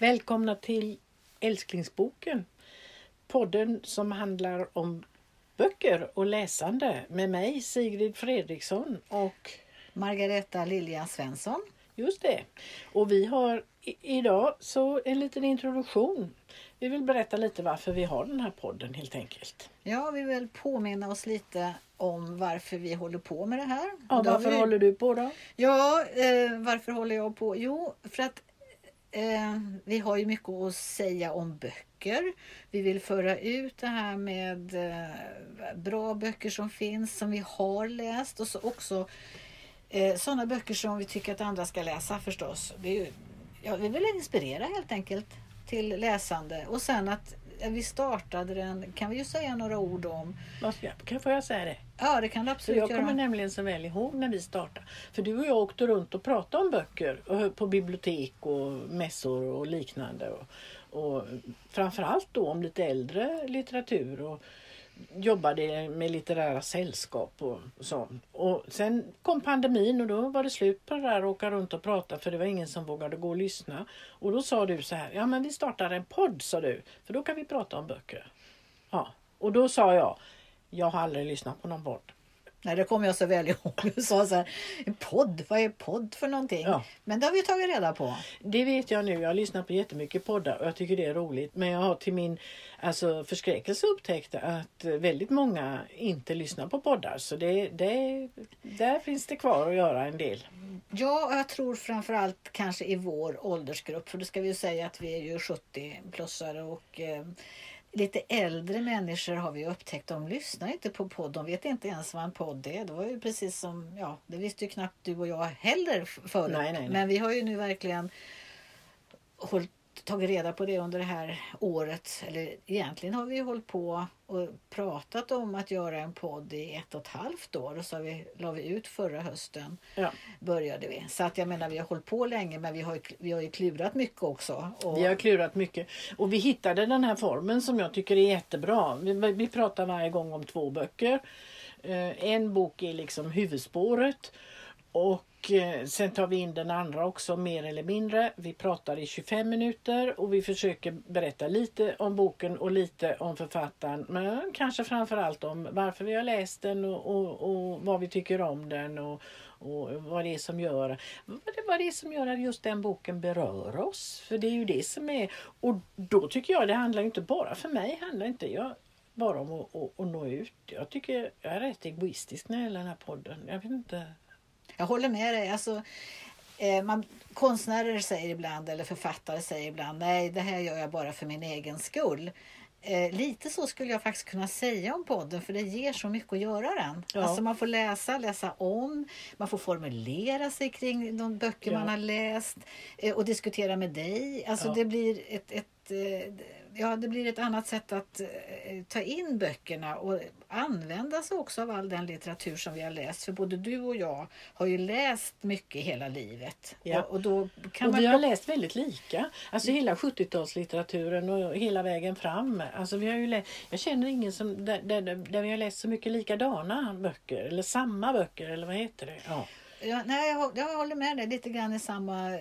Välkomna till Älsklingsboken. Podden som handlar om böcker och läsande med mig Sigrid Fredriksson och Margareta Lilja Svensson. Just det. Och vi har idag så en liten introduktion. Vi vill berätta lite varför vi har den här podden helt enkelt. Ja, vi vill påminna oss lite om varför vi håller på med det här. Ja, varför håller du på då? Ja, varför håller jag på? Jo, för att vi har ju mycket att säga om böcker. Vi vill föra ut det här med bra böcker som finns, som vi har läst. Och så också sådana böcker som vi tycker att andra ska läsa förstås. Det är ju, vi vill inspirera helt enkelt till läsande. Och sen att vi startade den, kan vi ju säga några ord om. Får jag säga det? Ja, det kan du absolut jag göra. kommer nämligen så väl ihåg när vi startade. För du och jag åkte runt och pratade om böcker på bibliotek och mässor och liknande. Och framförallt då om lite äldre litteratur och jobbade med litterära sällskap och så. Och sen kom pandemin och då var det slut på det där att åka runt och prata, för det var ingen som vågade gå och lyssna. Och då sa du så här: ja men vi startar en podd, sa du, för då kan vi prata om böcker. Ja, och då sa jag har aldrig lyssnat på någon podd. Nej, det kommer jag så väl ihåg. Du sa så här, en podd, vad är podd för någonting? Ja. Men det har vi tagit reda på. Det vet jag nu. Jag har lyssnat på jättemycket poddar och jag tycker det är roligt. Men jag har till min förskräckelse upptäckt att väldigt många inte lyssnar på poddar. Så där finns det kvar att göra en del. Ja, jag tror framförallt kanske i vår åldersgrupp. För då ska vi ju säga att vi är ju 70-plussare och lite äldre människor har vi upptäckt. De lyssnar inte på podd. De vet inte ens vad en podd är. Det var ju precis som, det visste ju knappt du och jag heller förut. Nej. Men vi har ju nu verkligen tagit reda på det under det här året. Eller egentligen har vi ju hållit på och pratat om att göra en podd i 1,5 år. Och så la vi ut förra hösten. Ja. Började vi. Så att jag menar, vi har hållit på länge, men vi har ju klurat mycket också. Vi har klurat mycket. Och vi hittade den här formen som jag tycker är jättebra. Vi pratar varje gång om 2 böcker. En bok är liksom huvudspåret. Och sen tar vi in den andra också, mer eller mindre. Vi pratar i 25 minuter och vi försöker berätta lite om boken och lite om författaren. Men kanske framförallt om varför vi har läst den och vad vi tycker om den och vad det är som gör att just den boken berör oss. För det är ju det som är. Och då tycker jag det handlar inte bara, för mig handlar inte bara om att nå ut. Jag tycker jag är rätt egoistisk när det gäller den här podden. Jag vet inte. Jag håller med dig. Alltså, konstnärer säger ibland, eller författare säger ibland, nej, det här gör jag bara för min egen skull. Lite så skulle jag faktiskt kunna säga om podden, för det ger så mycket att göra den. Ja. Alltså man får läsa om, man får formulera sig kring de böcker man har läst och diskutera med dig. Alltså det blir det blir ett annat sätt att ta in böckerna och använda sig också av all den litteratur som vi har läst. För både du och jag har ju läst mycket hela livet. Ja. Och vi har läst väldigt lika. Alltså hela 70-talslitteraturen och hela vägen fram. Alltså vi har ju jag känner ingen som där vi har läst så mycket likadana böcker. Eller samma böcker, eller vad heter det? Ja. Jag håller med dig lite grann i samma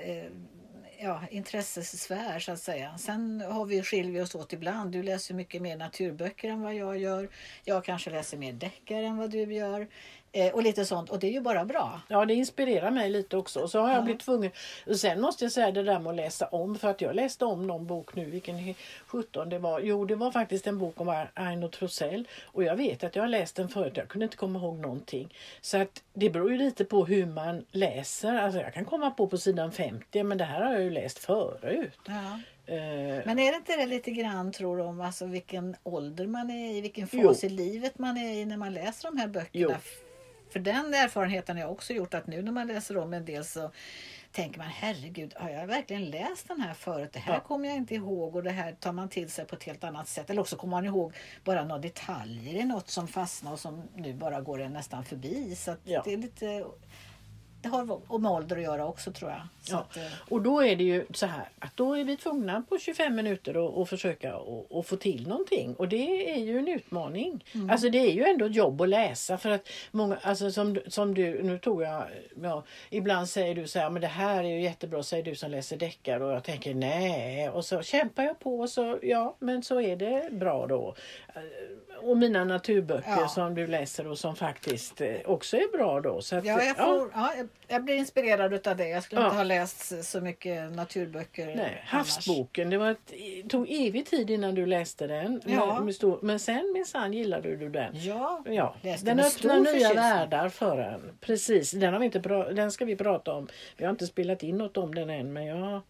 intressesfär så att säga. Sen skiljer vi oss åt ibland. Du läser mycket mer naturböcker än vad jag gör. Jag kanske läser mer deckare än vad du gör. Och lite sånt. Och det är ju bara bra. Ja, det inspirerar mig lite också. Och så har jag blivit tvungen. Och sen måste jag säga det där med att läsa om. För att jag läste om någon bok nu. Vilken 17 det var. Jo, det var faktiskt en bok om Aino Trosell. Och jag vet att jag har läst den förut. Jag kunde inte komma ihåg någonting. Så att det beror ju lite på hur man läser. Alltså jag kan komma på sidan 50. Men det här har jag ju läst förut. Ja. Men är det inte det lite grann, tror du, om alltså vilken ålder man är i, vilken fas i livet man är i när man läser de här böckerna? För den erfarenheten har jag också gjort, att nu när man läser om en del så tänker man, herregud, har jag verkligen läst den här förut? Det här kommer jag inte ihåg, och det här tar man till sig på ett helt annat sätt. Eller också kommer man ihåg bara några detaljer i något som fastnar och som nu bara går en nästan förbi. Så att det är lite det har med ålder att göra också, tror jag. Så att, och då är det ju så här att då är vi tvungna på 25 minuter och försöka och få till någonting. Och det är ju en utmaning. Alltså det är ju ändå ett jobb att läsa, för att många, alltså som du, nu tog jag, ibland säger du så här, men det här är ju jättebra, säger du som läser deckare, och jag tänker nej, och så kämpar jag på, och så men så är det bra då. Och mina naturböcker som du läser och som faktiskt också är bra då. Så att, jag blir inspirerad av det. Jag skulle inte ha läst så mycket naturböcker. Nej, Havsboken, det tog evig tid innan du läste den. Men sen minsann gillade du den. Ja. Den öppnar nya världar för en. Precis, den ska vi prata om. Vi har inte spelat in något om den än, men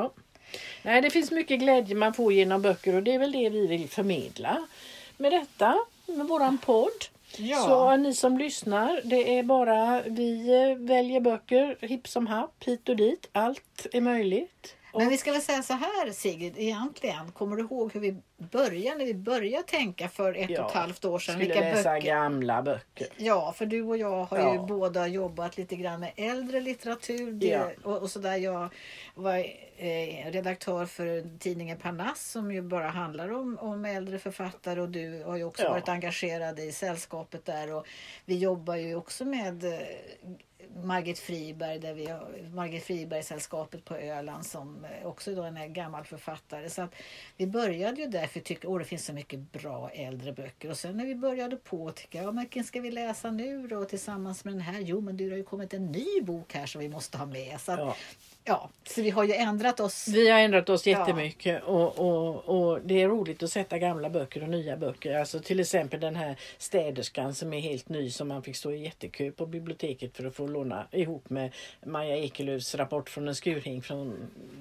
Nej, det finns mycket glädje man får genom böcker, och det är väl det vi vill förmedla med detta, med våran podd. Så ni som lyssnar, det är bara vi väljer böcker hipp som happ, hit och dit. Allt är möjligt. Men vi ska väl säga så här, Sigrid, egentligen. Kommer du ihåg hur vi började, när vi började tänka för 1,5 år sedan? Skulle läsa gamla böcker. Ja, för du och jag har ju båda jobbat lite grann med äldre litteratur. Och sådär. Jag var redaktör för tidningen Parnass, som ju bara handlar om äldre författare, och du har ju också varit engagerad i sällskapet där, och vi jobbar ju också med Margit Friberg, där vi har Margit Friberg-sällskapet på Öland, som också då är en gammal författare. Så att vi började ju därför tycka det finns så mycket bra äldre böcker, och sen när vi började tycka vilken ska vi läsa nu då tillsammans med den här? Men det har ju kommit en ny bok här som vi måste ha med. Så att, så vi har ju ändrat oss. Vi har ändrat oss jättemycket, och det är roligt att sätta gamla böcker och nya böcker. Alltså till exempel den här Städerskan som är helt ny, som man fick stå i jättekö på biblioteket för att få låna ihop med Maja Ekelöfs rapport från en skurhink från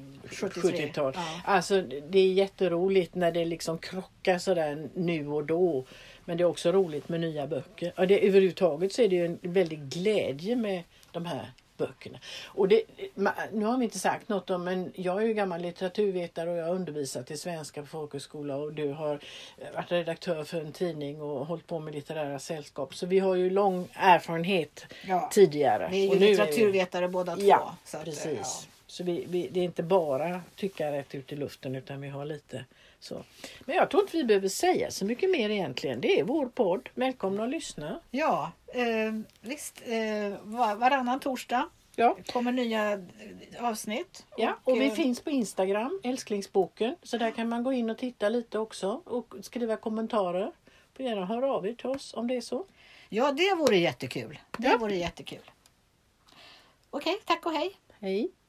70-tal. Alltså det är jätteroligt när det liksom krockar sådär nu och då. Men det är också roligt med nya böcker. Och överhuvudtaget så är det ju en väldigt glädje med de här böckerna. Och nu har vi inte sagt något om, men jag är ju gammal litteraturvetare och jag har undervisat i svenska på folkhögskola, och du har varit redaktör för en tidning och hållit på med litterära sällskap. Så vi har ju lång erfarenhet tidigare. Vi är ju litteraturvetare båda två. Ja, så att, precis. Så det är inte bara tycka rätt ut i luften, utan vi har lite så. Men jag tror inte vi behöver säga så mycket mer egentligen. Det är vår podd. Välkomna att lyssna. Ja, visst. Varannan torsdag kommer nya avsnitt. Ja, och vi finns på Instagram, Älsklingsboken. Så där kan man gå in och titta lite också och skriva kommentarer. Får gärna höra av er till oss om det är så. Ja, det vore jättekul. Det vore jättekul. Okej, tack och hej. Hej.